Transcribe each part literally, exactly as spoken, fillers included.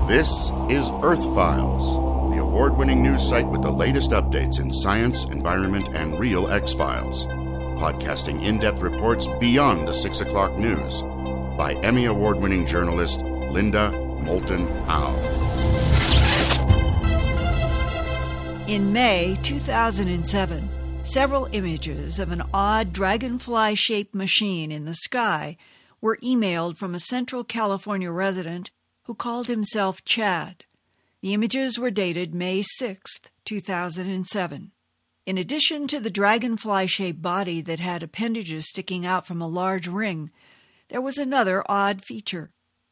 This is Earth Files, the award-winning news site with the latest updates in science, environment, and real X-Files. Podcasting in-depth reports beyond the six o'clock news by Emmy Award-winning journalist Linda Moulton Howe. In May two thousand seven, several images of an odd dragonfly-shaped machine in the sky were emailed from a Central California resident who called himself Chad. The images were dated May sixth, two thousand seven. In addition to the dragonfly-shaped body that had appendages sticking out from a large ring, there was another odd feature.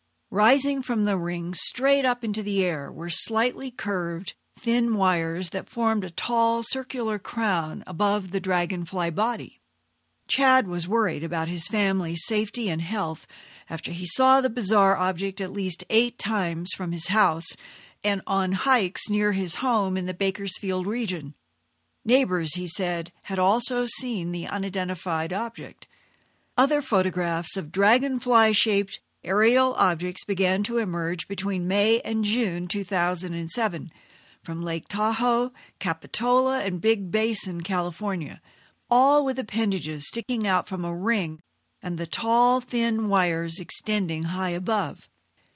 Rising from the ring straight up into the air were slightly curved, thin wires that formed a tall circular crown above the dragonfly body. Chad was worried about his family's safety and health after he saw the bizarre object at least eight times from his house and on hikes near his home in the Bakersfield region. Neighbors, he said, had also seen the unidentified object. Other photographs of dragonfly-shaped aerial objects began to emerge between May and June two thousand seven from Lake Tahoe, Capitola, and Big Basin, California, all with appendages sticking out from a ring and the tall, thin wires extending high above.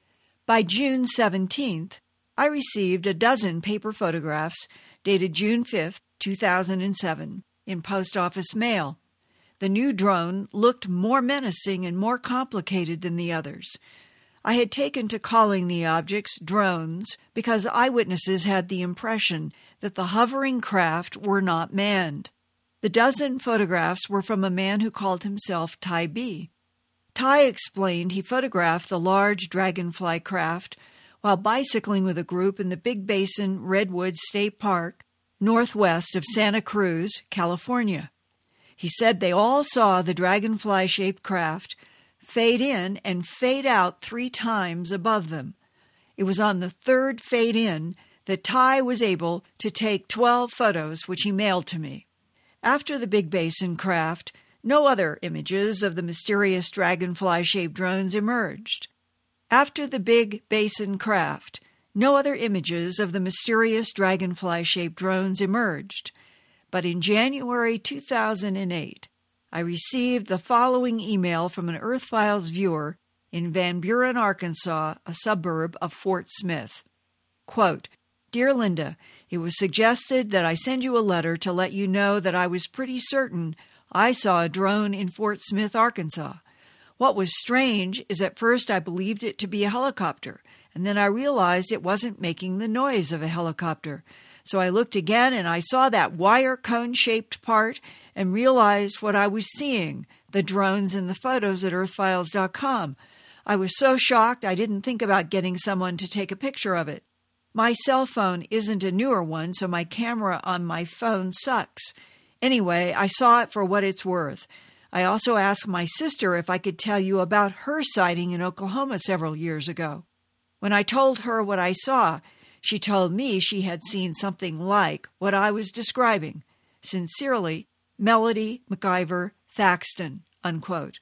By June seventeenth, I received a dozen paper photographs dated June fifth, two thousand seven, in post office mail. The new drone looked more menacing and more complicated than the others. I had taken to calling the objects drones because eyewitnesses had the impression that the hovering craft were not manned. The dozen photographs were from a man who called himself Ty B. Ty explained he photographed the large dragonfly craft while bicycling with a group in the Big Basin Redwood State Park, northwest of Santa Cruz, California. He said they all saw the dragonfly-shaped craft fade in and fade out three times above them. It was on the third fade in that Ty was able to take twelve photos, which he mailed to me. After the Big Basin craft, no other images of the mysterious dragonfly-shaped drones emerged. After the Big Basin craft, no other images of the mysterious dragonfly-shaped drones emerged. But in January two thousand eight, I received the following email from an Earth Files viewer in Van Buren, Arkansas, a suburb of Fort Smith. Quote, "Dear Linda, it was suggested that I send you a letter to let you know that I was pretty certain I saw a drone in Fort Smith, Arkansas. What was strange is at first I believed it to be a helicopter, and then I realized it wasn't making the noise of a helicopter. So I looked again and I saw that wire cone-shaped part and realized what I was seeing, the drones in the photos at earth files dot com. I was so shocked I didn't think about getting someone to take a picture of it. My cell phone isn't a newer one, so my camera on my phone sucks. Anyway, I saw it for what it's worth. I also asked my sister if I could tell you about her sighting in Oklahoma several years ago. When I told her what I saw, she told me she had seen something like what I was describing. Sincerely, Melody McIver Thaxton," unquote.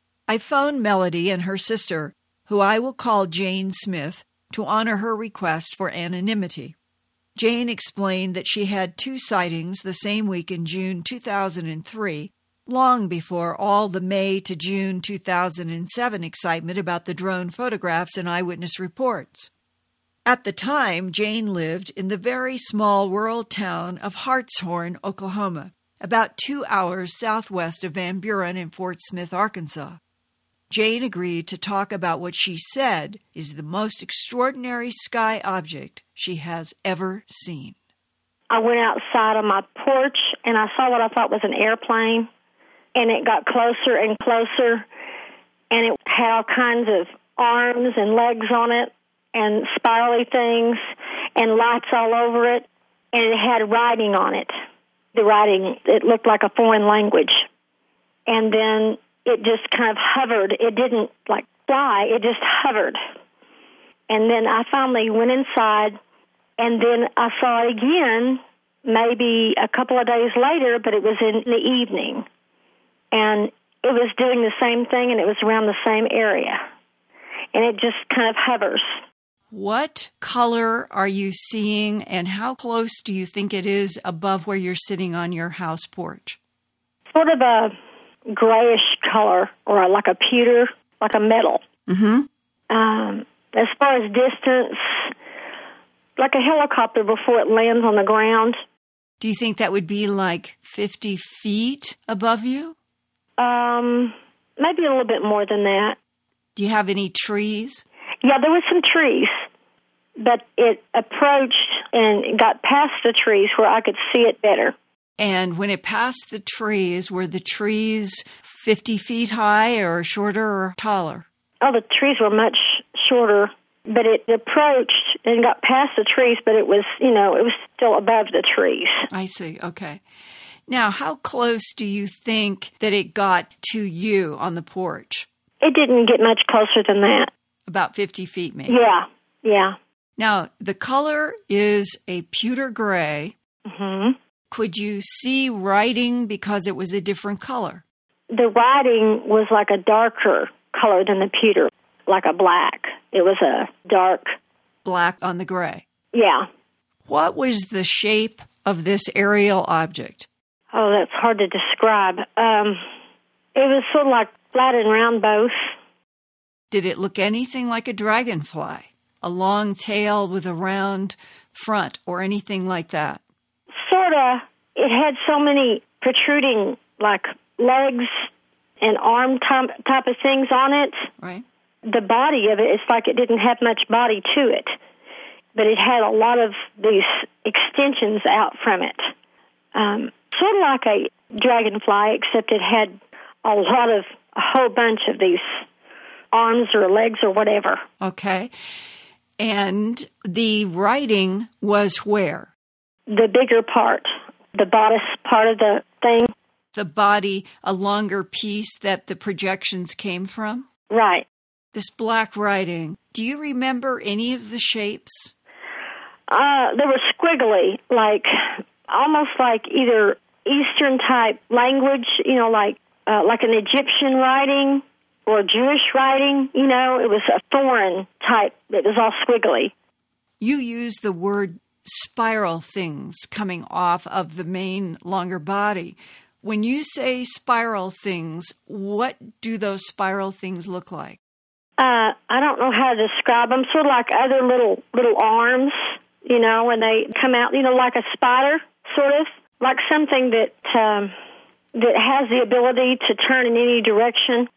I phoned Melody and her sister, who I will call Jane Smith, to honor her request for anonymity. Jane explained that she had two sightings the same week in June two thousand three, long before all the May to June two thousand seven excitement about the drone photographs and eyewitness reports. At the time, Jane lived in the very small rural town of Hartshorn, Oklahoma, about two hours southwest of Van Buren in Fort Smith, Arkansas. Jane agreed to talk about what she said is the most extraordinary sky object she has ever seen. I went outside on my porch and I saw what I thought was an airplane, and it got closer and closer, and it had all kinds of arms and legs on it and spirally things and lights all over it, and it had writing on it. The writing, it looked like a foreign language. And then it just kind of hovered. It didn't, like, fly. It just hovered. And then I finally went inside, and then I saw it again maybe a couple of days later, but it was in the evening. And it was doing the same thing, and it was around the same area. And it just kind of hovers. What color are you seeing, and how close do you think it is above where you're sitting on your house porch? Sort of a grayish color, or like a pewter, like a metal. Mm-hmm. Um, as far as distance, like a helicopter before it lands on the ground. Do you think that would be like fifty feet above you? Um, maybe a little bit more than that. Do you have any trees? Yeah, there was some trees, but it approached and got past the trees where I could see it better. And when it passed the trees, were the trees fifty feet high or shorter or taller? Oh, the trees were much shorter, but it approached and got past the trees, but it was, you know, it was still above the trees. I see. Okay. Now, how close do you think that it got to you on the porch? It didn't get much closer than that. About fifty feet, maybe. Yeah, yeah. Now, the color is a pewter gray. Mm-hmm. Could you see writing because it was a different color? The writing was like a darker color than the pewter, like a black. It was a dark black on the gray. Yeah. What was the shape of this aerial object? Oh, that's hard to describe. Um, it was sort of like flat and round both. Did it look anything like a dragonfly? A long tail with a round front or anything like that? Sort of. It had so many protruding, like, legs and arm type, type of things on it. Right. The body of it, it's like it didn't have much body to it. But it had a lot of these extensions out from it. Um, sort of like a dragonfly, except it had a lot of, a whole bunch of these arms or legs or whatever. Okay. And the writing was where? The bigger part, the bodice part of the thing. The body, a longer piece that the projections came from? Right. This black writing, do you remember any of the shapes? Uh, they were squiggly, like almost like either Eastern type language, you know, like uh, like an Egyptian writing or Jewish writing. You know, it was a foreign type. It was all squiggly. You use the word spiral things coming off of the main longer body. When you say spiral things, what do those spiral things look like? Uh, I don't know how to describe them. Sort of like other little little arms, you know, when they come out, you know, like a spider, sort of. Like something that um, that has the ability to turn in any direction.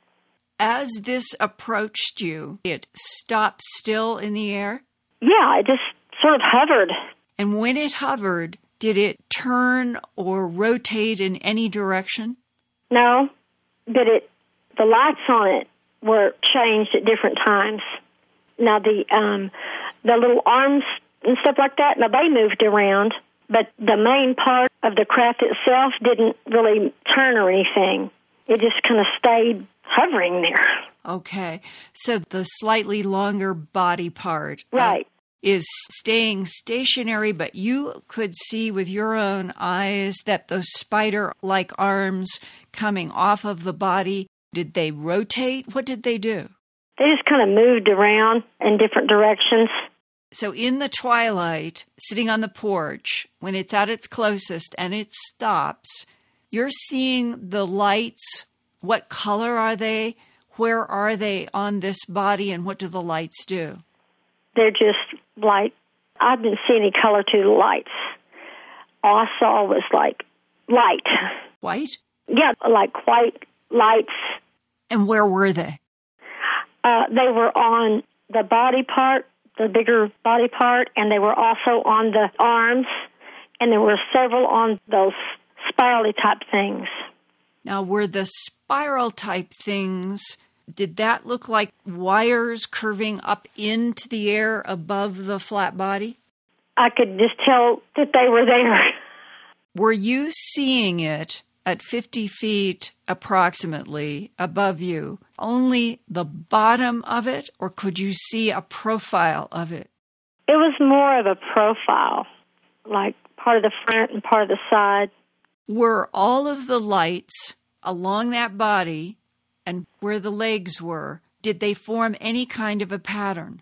As this approached you, it stopped still in the air? Yeah, it just sort of hovered. And when it hovered, did it turn or rotate in any direction? No, but it the lights on it were changed at different times. Now, the um, the little arms and stuff like that, now they moved around, but the main part of the craft itself didn't really turn or anything. It just kind of stayed hovering there. Okay. So the slightly longer body part right. uh, is staying stationary, but you could see with your own eyes that those spider-like arms coming off of the body, did they rotate? What did they do? They just kind of moved around in different directions. So in the twilight, sitting on the porch, when it's at its closest and it stops, you're seeing the lights. What color are they? Where are they on this body, and what do the lights do? They're just light. I didn't see any color to the lights. All I saw was like light. White? Yeah, like white lights. And where were they? Uh, they were on the body part, the bigger body part, and they were also on the arms, and there were several on those spirally type things. Now, were the spiral type things, did that look like wires curving up into the air above the flat body? I could just tell that they were there. Were you seeing it at fifty feet approximately above you, only the bottom of it, or could you see a profile of it? It was more of a profile, like part of the front and part of the side. Were all of the lights along that body and where the legs were, did they form any kind of a pattern?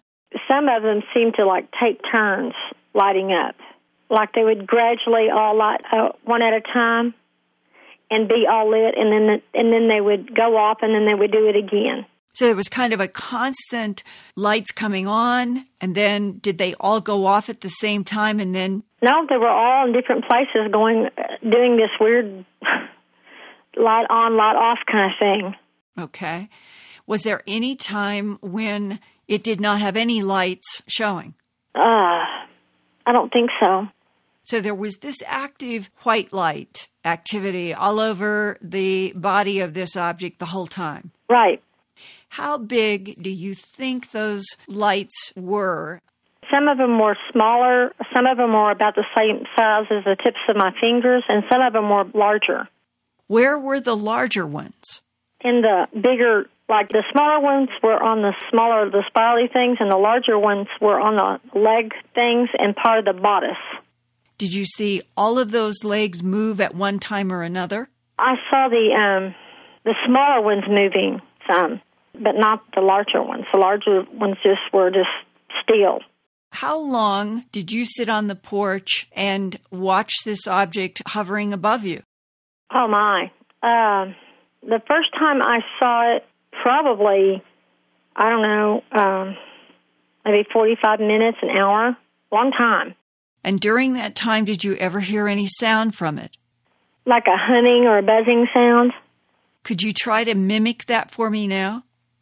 some of them seemed to, like, take turns lighting up. Like they would gradually all light uh, one at a time and be all lit, and then the, and then they would go off, and then they would do it again. So there was kind of a constant lights coming on, and then did they all go off at the same time, and then... No, they were all in different places going, doing this weird light on, light off kind of thing. Okay. Was there any time when it did not have any lights showing? Uh, I don't think so. So there was this active white light activity all over the body of this object the whole time. Right. How big do you think those lights were? Some of them were smaller. Some of them were about the same size as the tips of my fingers, and some of them were larger. Where were the larger ones? In the bigger, like the smaller ones were on the smaller, the spirally things, and the larger ones were on the leg things and part of the bodice. Did you see all of those legs move at one time or another? I saw the um, the smaller ones moving some, but not the larger ones. The larger ones just were just still. How long did you sit on the porch and watch this object hovering above you? Oh, my. Uh, the first time I saw it, probably, I don't know, um, maybe forty-five minutes, an hour, long time. And during that time, did you ever hear any sound from it? Like a humming or a buzzing sound. Could you try to mimic that for me now?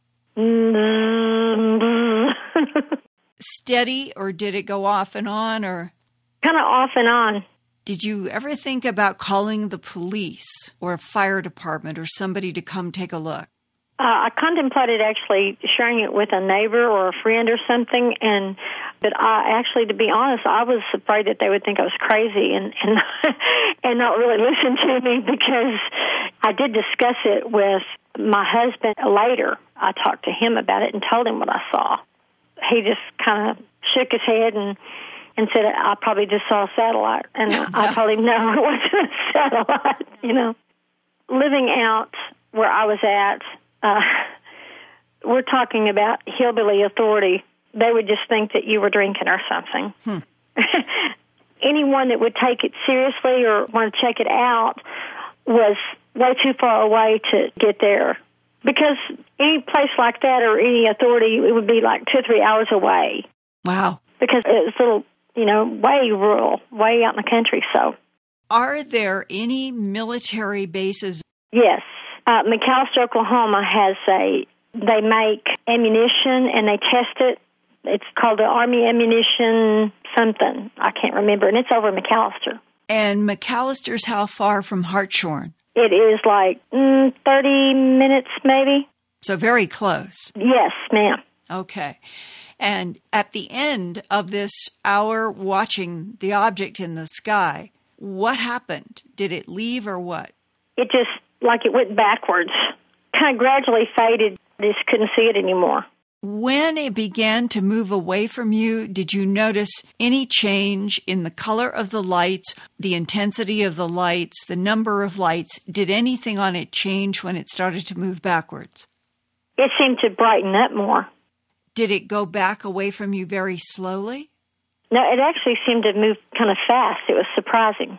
Steady, or did it go off and on, or? Kind of off and on. Did you ever think about calling the police or a fire department or somebody to come take a look? Uh, I contemplated actually sharing it with a neighbor or a friend or something, and but I actually, to be honest, I was afraid that they would think I was crazy and and, and not really listen to me, because I did discuss it with my husband later. I talked to him about it and told him what I saw. He just kind of shook his head and, and said, I probably just saw a satellite. And I told him, no, it wasn't a satellite, you know. Living out where I was at, uh, we're talking about hillbilly authority. They would just think that you were drinking or something. Hmm. Anyone that would take it seriously or want to check it out was way too far away to get there. Because any place like that or any authority, it would be like two or three hours away. Wow. Because it's a little, you know, way rural, way out in the country, so. Are there any military bases? Yes. Uh, McAlester, Oklahoma has a, they make ammunition and they test it. It's called the Army Ammunition something. I can't remember, and it's over in McAlester. And McAllister's how far from Hartshorn? It is like mm, thirty minutes, maybe. So very close. Yes, ma'am. Okay. And at the end of this hour watching the object in the sky, what happened? Did it leave or what? It just, like it went backwards, kind of gradually faded. I just couldn't see it anymore. When it began to move away from you, did you notice any change in the color of the lights, the intensity of the lights, the number of lights? Did anything on it change when it started to move backwards? It seemed to brighten up more. Did it go back away from you very slowly? No, it actually seemed to move kind of fast. It was surprising.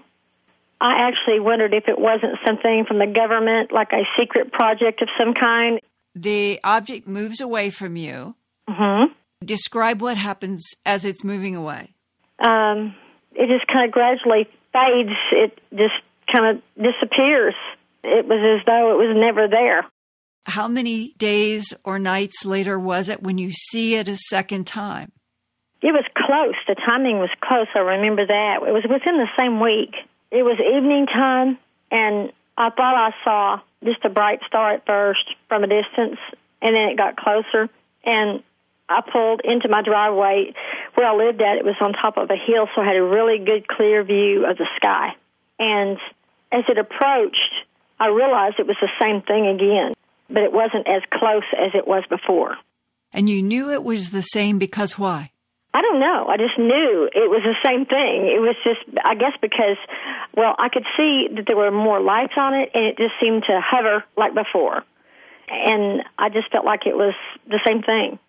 I actually wondered if it wasn't something from the government, like a secret project of some kind. The object moves away from you. Mm-hmm. Describe what happens as it's moving away. Um, it just kind of gradually fades. It just kind of disappears. It was as though it was never there. How many days or nights later was it when you see it a second time? It was close. The timing was close. I remember that. It was within the same week. It was evening time, and I thought I saw just a bright star at first from a distance, and then it got closer, and I pulled into my driveway. Where I lived at, it was on top of a hill, so I had a really good, clear view of the sky. And as it approached, I realized it was the same thing again, but it wasn't as close as it was before. And you knew it was the same because why? I don't know. I just knew it was the same thing. It was just, I guess because, well, I could see that there were more lights on it, and it just seemed to hover like before. And I just felt like it was the same thing.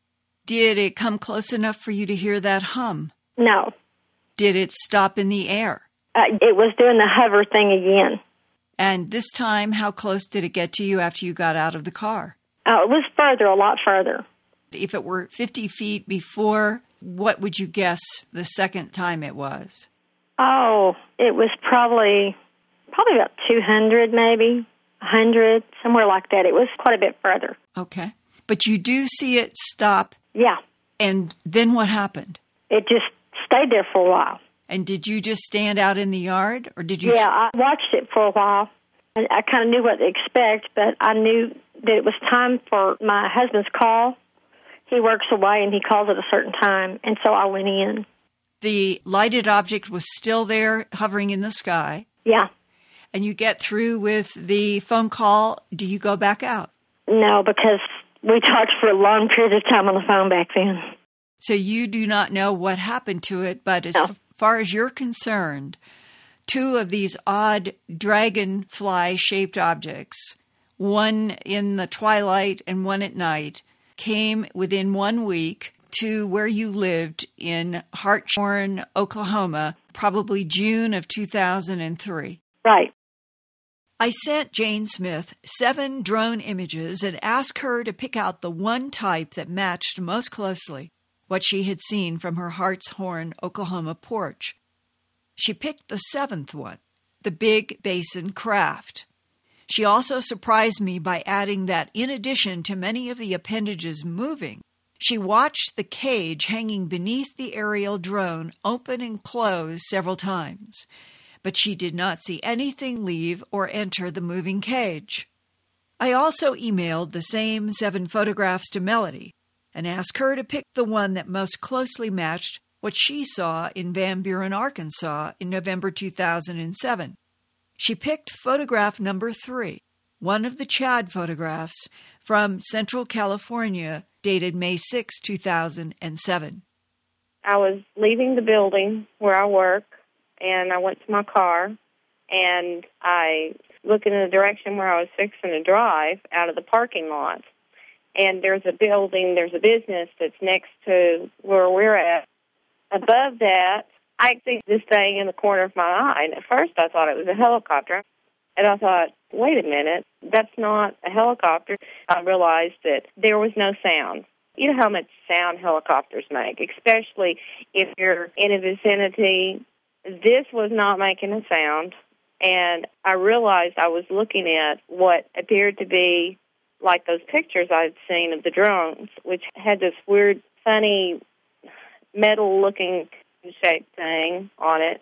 Did it come close enough for you to hear that hum? No. Did it stop in the air? Uh, it was doing the hover thing again. And this time, how close did it get to you after you got out of the car? Oh, it was further, a lot further. If it were fifty feet before, what would you guess the second time it was? Oh, it was probably probably about two hundred, maybe, one hundred, somewhere like that. It was quite a bit further. Okay. But you do see it stop. Yeah. And then what happened? It just stayed there for a while. And did you just stand out in the yard, or did you... Yeah, I watched it for a while. I, I kind of knew what to expect, but I knew that it was time for my husband's call. He works away, and he calls at a certain time, and so I went in. The lighted object was still there, hovering in the sky. Yeah. And you get through with the phone call. Do you go back out? No, because we talked for a long period of time on the phone back then. So you do not know what happened to it, but as No. far as you're concerned, two of these odd dragonfly-shaped objects, one in the twilight and one at night, came within one week to where you lived in Hartshorn, Oklahoma, probably June of two thousand three. Right. I sent Jane Smith seven drone images and asked her to pick out the one type that matched most closely what she had seen from her Hartshorn, Oklahoma porch. She picked the seventh one, the Big Basin Craft. She also surprised me by adding that in addition to many of the appendages moving, she watched the cage hanging beneath the aerial drone open and close several times, but she did not see anything leave or enter the moving cage. I also emailed the same seven photographs to Melody and asked her to pick the one that most closely matched what she saw in Van Buren, Arkansas in November two thousand seven. She picked photograph number three, one of the Chad photographs from Central California, dated May sixth, two thousand seven. I was leaving the building where I work, and I went to my car, and I looked in the direction where I was fixing to drive out of the parking lot. And there's a building, there's a business that's next to where we're at. Above that, I see this thing in the corner of my eye. And at first I thought it was a helicopter. And I thought, wait a minute, that's not a helicopter. I realized that there was no sound. You know how much sound helicopters make, especially if you're in a vicinity. This was not making a sound. And I realized I was looking at what appeared to be like those pictures I'd seen of the drones, which had this weird, funny, metal-looking shaped thing on it.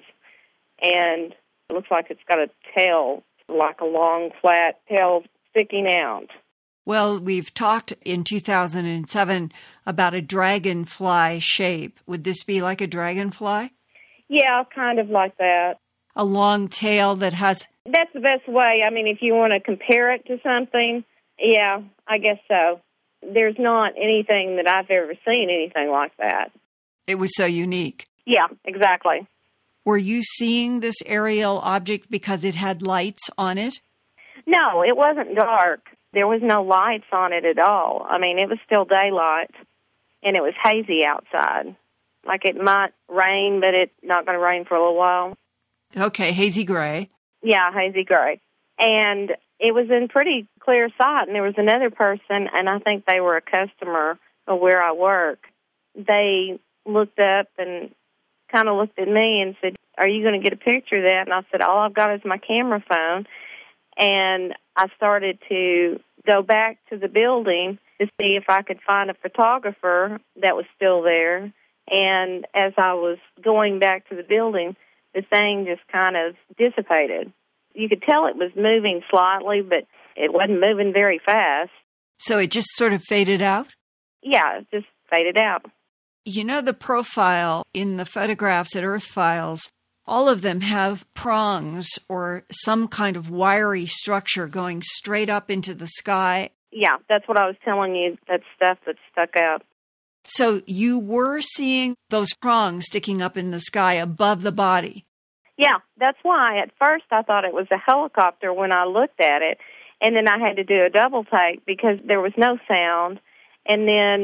And it looks like it's got a tail, like a long, flat tail sticking out. Well, we've talked in two thousand seven about a dragonfly shape. Would this be like a dragonfly? Yeah, kind of like that. A long tail that has... That's the best way. I mean, if you want to compare it to something, yeah, I guess so. There's not anything that I've ever seen anything like that. It was so unique. Yeah, exactly. Were you seeing this aerial object because it had lights on it? No, it wasn't dark. There was no lights on it at all. I mean, it was still daylight, and it was hazy outside. Like it might rain, but it's not going to rain for a little while. Okay, hazy gray. Yeah, hazy gray. And it was in pretty clear sight, and there was another person, and I think they were a customer of where I work. They looked up and kind of looked at me and said, are you going to get a picture of that? And I said, all I've got is my camera phone. And I started to go back to the building to see if I could find a photographer that was still there. And as I was going back to the building, the thing just kind of dissipated. You could tell it was moving slightly, but it wasn't moving very fast. So it just sort of faded out? Yeah, it just faded out. You know, the profile in the photographs at Earth Files, all of them have prongs or some kind of wiry structure going straight up into the sky. Yeah, that's what I was telling you, that stuff that stuck out. So you were seeing those prongs sticking up in the sky above the body. Yeah, that's why at first I thought it was a helicopter when I looked at it, and then I had to do a double take because there was no sound. And then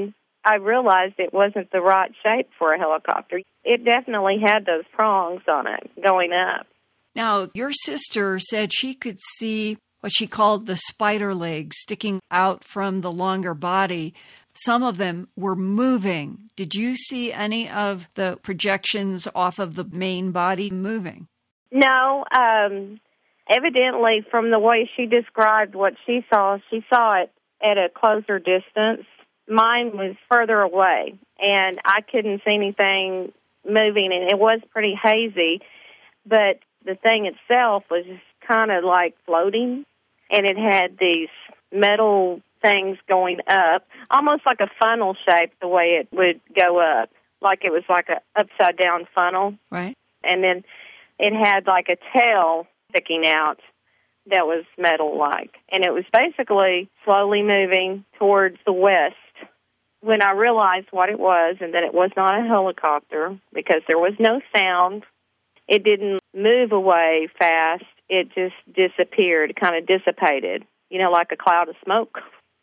I realized it wasn't the right shape for a helicopter. It definitely had those prongs on it going up. Now, your sister said she could see what she called the spider legs sticking out from the longer body. Some of them were moving. Did you see any of the projections off of the main body moving? No. Um, evidently, from the way she described what she saw, she saw it at a closer distance. Mine was further away, and I couldn't see anything moving, and it was pretty hazy, but the thing itself was just kind of like floating, and it had these metal things going up, almost like a funnel shape, the way it would go up, like it was like a upside-down funnel. Right. And then it had like a tail sticking out that was metal-like, and it was basically slowly moving towards the west. When I realized what it was and that it was not a helicopter because there was no sound, it didn't move away fast. It just disappeared, kind of dissipated, you know, like a cloud of smoke.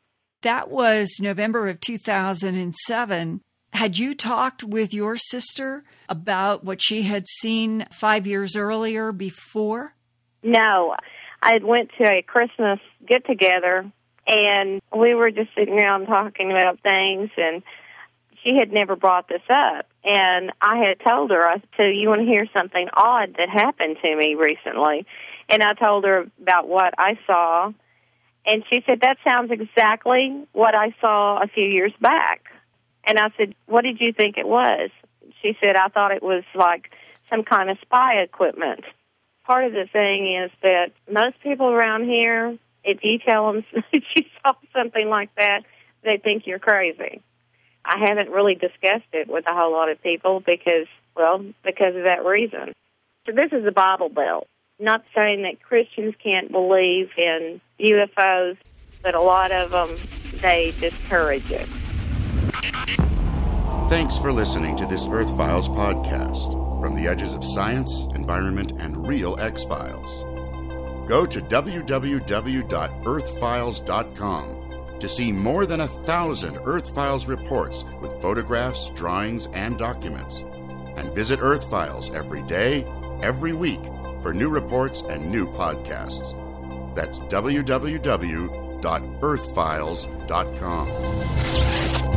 That was November of two thousand seven. Had you talked with your sister about what she had seen five years earlier before? No. I had went to a Christmas get-together, and we were just sitting around talking about things, and she had never brought this up. And I had told her, I said, you want to hear something odd that happened to me recently? And I told her about what I saw, and she said, that sounds exactly what I saw a few years back. And I said, what did you think it was? She said, I thought it was like some kind of spy equipment. Part of the thing is that most people around here, if you tell them that you saw something like that, they think you're crazy. I haven't really discussed it with a whole lot of people because, well, because of that reason. So this is a Bible Belt. Not saying that Christians can't believe in U F Os, but a lot of them, they discourage it. Thanks for listening to this Earth Files podcast, from the edges of science, environment, and real X-Files. Go to w w w dot earth files dot com to see more than a thousand Earth Files reports with photographs, drawings, and documents. And visit Earth Files every day, every week, for new reports and new podcasts. That's w w w dot earth files dot com.